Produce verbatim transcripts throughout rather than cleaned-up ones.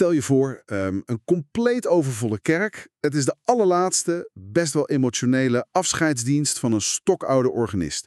Stel je voor, um, een compleet overvolle kerk. Het is de allerlaatste, best wel emotionele afscheidsdienst van een stokoude organist.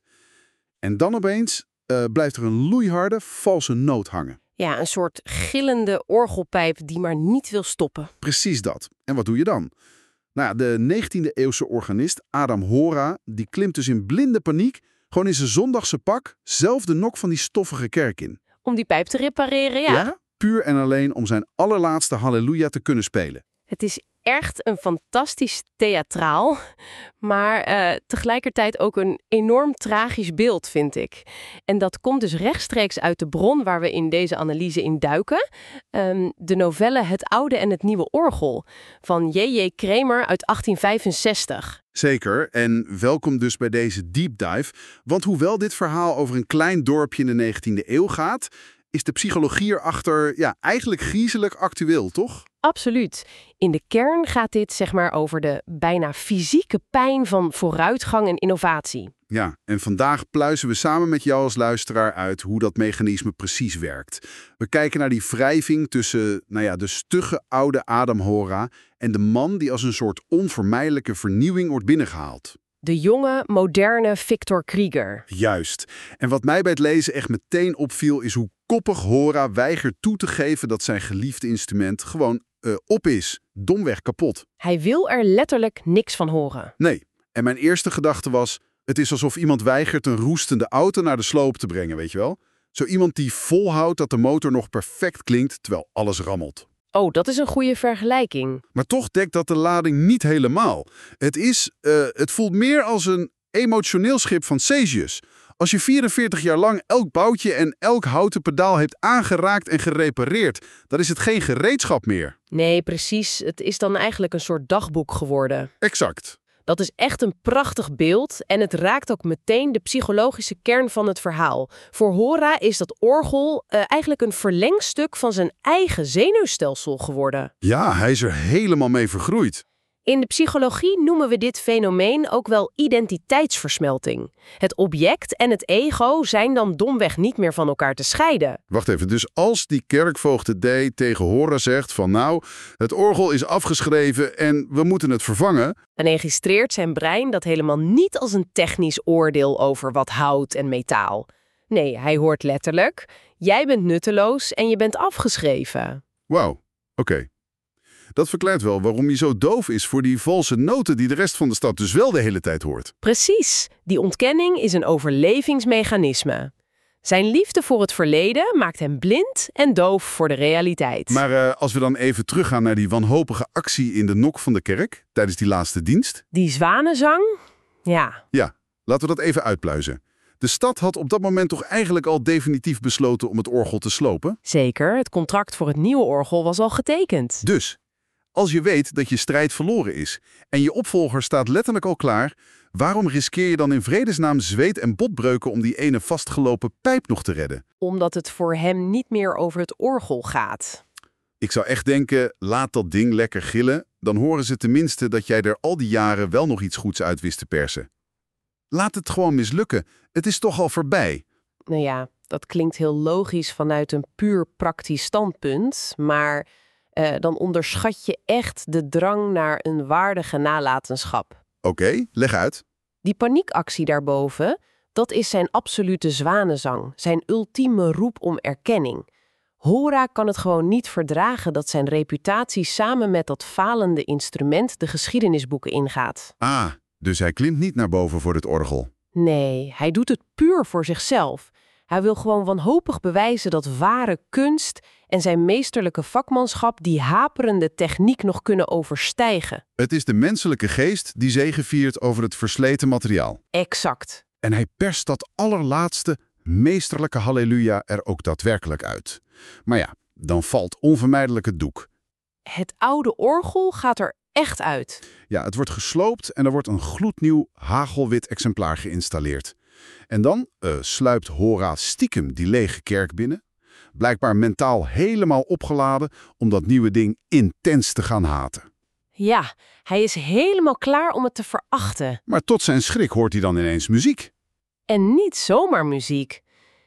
En dan opeens uh, blijft er een loeiharde, valse noot hangen. Ja, een soort gillende orgelpijp die maar niet wil stoppen. Precies dat. En wat doe je dan? Nou ja, de negentiende-eeuwse organist Adam Hora, die klimt dus in blinde paniek, gewoon in zijn zondagse pak, zelf de nok van die stoffige kerk in. Om die pijp te repareren, ja. Ja, puur en alleen om zijn allerlaatste halleluja te kunnen spelen. Het is echt een fantastisch theatraal, maar uh, tegelijkertijd ook een enorm tragisch beeld, vind ik. En dat komt dus rechtstreeks uit de bron waar we in deze analyse in duiken. Um, de novelle Het Oude en het Nieuwe Orgel van J J Kramer uit achttien vijfenzestig. Zeker, en welkom dus bij deze deep dive. Want hoewel dit verhaal over een klein dorpje in de negentiende eeuw gaat, is de psychologie erachter ja, eigenlijk griezelig actueel, toch? Absoluut. In de kern gaat dit zeg maar over de bijna fysieke pijn van vooruitgang en innovatie. Ja, en vandaag pluizen we samen met jou als luisteraar uit hoe dat mechanisme precies werkt. We kijken naar die wrijving tussen nou ja, de stugge oude Adam Hora en de man die als een soort onvermijdelijke vernieuwing wordt binnengehaald. De jonge, moderne Victor Krieger. Juist. En wat mij bij het lezen echt meteen opviel is hoe koppig Hora weigert toe te geven dat zijn geliefde instrument gewoon uh, op is. Domweg kapot. Hij wil er letterlijk niks van horen. Nee. En mijn eerste gedachte was, het is alsof iemand weigert een roestende auto naar de sloop te brengen, weet je wel? Zo iemand die volhoudt dat de motor nog perfect klinkt terwijl alles rammelt. Oh, dat is een goede vergelijking. Maar toch dekt dat de lading niet helemaal. Het is, uh, het voelt meer als een emotioneel schip van Cesius. Als je vierenveertig jaar lang elk boutje en elk houten pedaal hebt aangeraakt en gerepareerd, dan is het geen gereedschap meer. Nee, precies. Het is dan eigenlijk een soort dagboek geworden. Exact. Dat is echt een prachtig beeld en het raakt ook meteen de psychologische kern van het verhaal. Voor Hora is dat orgel uh, eigenlijk een verlengstuk van zijn eigen zenuwstelsel geworden. Ja, hij is er helemaal mee vergroeid. In de psychologie noemen we dit fenomeen ook wel identiteitsversmelting. Het object en het ego zijn dan domweg niet meer van elkaar te scheiden. Wacht even, dus als die kerkvoogdij tegen Hora zegt van nou, het orgel is afgeschreven en we moeten het vervangen, dan registreert zijn brein dat helemaal niet als een technisch oordeel over wat hout en metaal. Nee, hij hoort letterlijk, jij bent nutteloos en je bent afgeschreven. Wauw, oké. Okay. Dat verklaart wel waarom hij zo doof is voor die valse noten die de rest van de stad dus wel de hele tijd hoort. Precies. Die ontkenning is een overlevingsmechanisme. Zijn liefde voor het verleden maakt hem blind en doof voor de realiteit. Maar uh, als we dan even teruggaan naar die wanhopige actie in de nok van de kerk tijdens die laatste dienst. Die zwanenzang? Ja. Ja, laten we dat even uitpluizen. De stad had op dat moment toch eigenlijk al definitief besloten om het orgel te slopen? Zeker, het contract voor het nieuwe orgel was al getekend. Dus, als je weet dat je strijd verloren is en je opvolger staat letterlijk al klaar, waarom riskeer je dan in vredesnaam zweet en botbreuken om die ene vastgelopen pijp nog te redden? Omdat het voor hem niet meer over het orgel gaat. Ik zou echt denken, laat dat ding lekker gillen, dan horen ze tenminste dat jij er al die jaren wel nog iets goeds uit wist te persen. Laat het gewoon mislukken, het is toch al voorbij. Nou ja, dat klinkt heel logisch vanuit een puur praktisch standpunt, maar Uh, dan onderschat je echt de drang naar een waardige nalatenschap. Oké, okay, leg uit. Die paniekactie daarboven, dat is zijn absolute zwanenzang, zijn ultieme roep om erkenning. Hora kan het gewoon niet verdragen dat zijn reputatie samen met dat falende instrument de geschiedenisboeken ingaat. Ah, dus hij klimt niet naar boven voor het orgel. Nee, hij doet het puur voor zichzelf. Hij wil gewoon wanhopig bewijzen dat ware kunst en zijn meesterlijke vakmanschap die haperende techniek nog kunnen overstijgen. Het is de menselijke geest die zegeviert over het versleten materiaal. Exact. En hij perst dat allerlaatste, meesterlijke halleluja er ook daadwerkelijk uit. Maar ja, dan valt onvermijdelijk het doek. Het oude orgel gaat er echt uit. Ja, het wordt gesloopt en er wordt een gloednieuw hagelwit exemplaar geïnstalleerd. En dan uh, sluipt Hora stiekem die lege kerk binnen. Blijkbaar mentaal helemaal opgeladen om dat nieuwe ding intens te gaan haten. Ja, hij is helemaal klaar om het te verachten. Maar tot zijn schrik hoort hij dan ineens muziek. En niet zomaar muziek.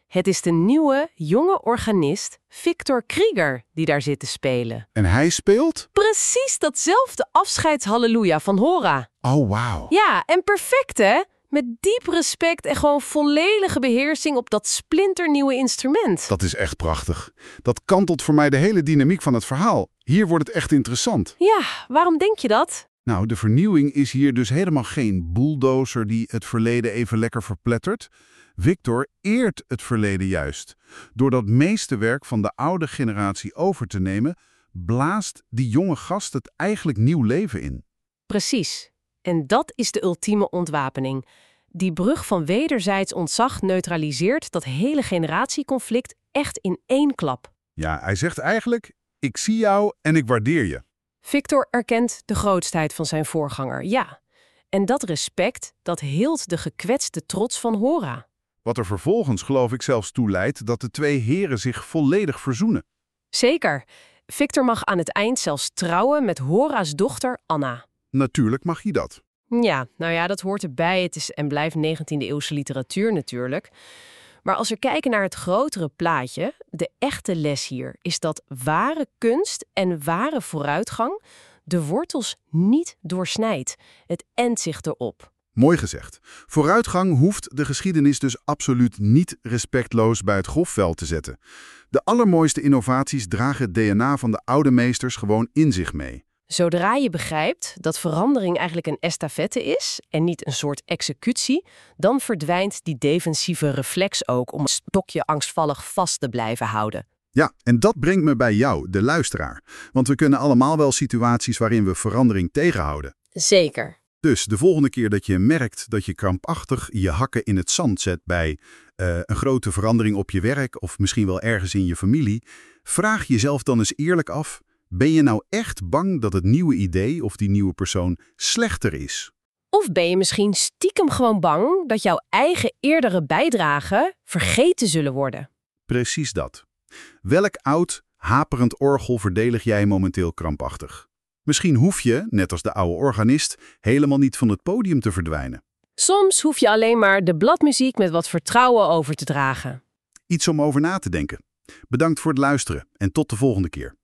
Het is de nieuwe, jonge organist Victor Krieger die daar zit te spelen. En hij speelt? Precies datzelfde afscheidshalleluja van Hora. Oh, wauw. Ja, en perfect hè? Met diep respect en gewoon volledige beheersing op dat splinternieuwe instrument. Dat is echt prachtig. Dat kantelt voor mij de hele dynamiek van het verhaal. Hier wordt het echt interessant. Ja, waarom denk je dat? Nou, de vernieuwing is hier dus helemaal geen bulldozer die het verleden even lekker verplettert. Victor eert het verleden juist. Door dat meeste werk van de oude generatie over te nemen, blaast die jonge gast het eigenlijk nieuw leven in. Precies. En dat is de ultieme ontwapening. Die brug van wederzijds ontzag neutraliseert dat hele generatieconflict echt in één klap. Ja, hij zegt eigenlijk, ik zie jou en ik waardeer je. Victor erkent de grootheid van zijn voorganger, ja. En dat respect, dat heelt de gekwetste trots van Hora. Wat er vervolgens geloof ik zelfs toe leidt dat de twee heren zich volledig verzoenen. Zeker. Victor mag aan het eind zelfs trouwen met Hora's dochter Anna. Natuurlijk mag hij dat. Ja, nou ja, dat hoort erbij. Het is en blijft negentiende-eeuwse literatuur natuurlijk. Maar als we kijken naar het grotere plaatje, de echte les hier is dat ware kunst en ware vooruitgang de wortels niet doorsnijdt. Het endt zich erop. Mooi gezegd. Vooruitgang hoeft de geschiedenis dus absoluut niet respectloos bij het grofveld te zetten. De allermooiste innovaties dragen het D N A van de oude meesters gewoon in zich mee. Zodra je begrijpt dat verandering eigenlijk een estafette is en niet een soort executie, dan verdwijnt die defensieve reflex ook om een stokje angstvallig vast te blijven houden. Ja, en dat brengt me bij jou, de luisteraar. Want we kunnen allemaal wel situaties waarin we verandering tegenhouden. Zeker. Dus de volgende keer dat je merkt dat je krampachtig je hakken in het zand zet bij uh, een grote verandering op je werk of misschien wel ergens in je familie, vraag jezelf dan eens eerlijk af, ben je nou echt bang dat het nieuwe idee of die nieuwe persoon slechter is? Of ben je misschien stiekem gewoon bang dat jouw eigen eerdere bijdragen vergeten zullen worden? Precies dat. Welk oud, haperend orgel verdedig jij momenteel krampachtig? Misschien hoef je, net als de oude organist, helemaal niet van het podium te verdwijnen. Soms hoef je alleen maar de bladmuziek met wat vertrouwen over te dragen. Iets om over na te denken. Bedankt voor het luisteren en tot de volgende keer.